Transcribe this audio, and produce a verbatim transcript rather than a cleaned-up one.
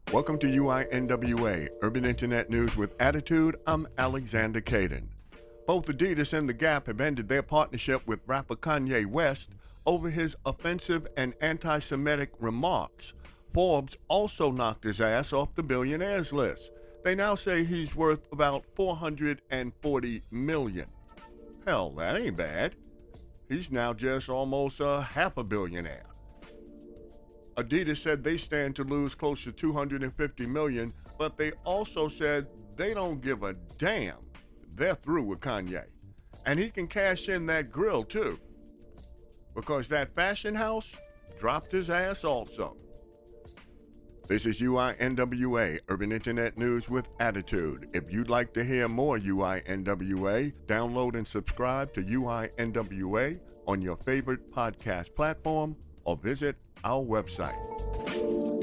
Welcome to U I N W A, Urban Internet News with Attitude. I'm Alexander Caden. Both Adidas and The Gap have ended their partnership with rapper Kanye West over his offensive and anti-Semitic remarks. Forbes also knocked his ass off the billionaires list. They now say he's worth about four hundred forty million dollars. Hell, that ain't bad. He's now just almost a half a billionaire. Adidas said they stand to lose close to two hundred fifty million dollars, but they also said they don't give a damn. They're through with Kanye. And he can cash in that grill too, because that fashion house dropped his ass also. This is U I N W A, Urban Internet News with Attitude. If you'd like to hear more U I N W A, download and subscribe to U I N W A on your favorite podcast platform or visit our website.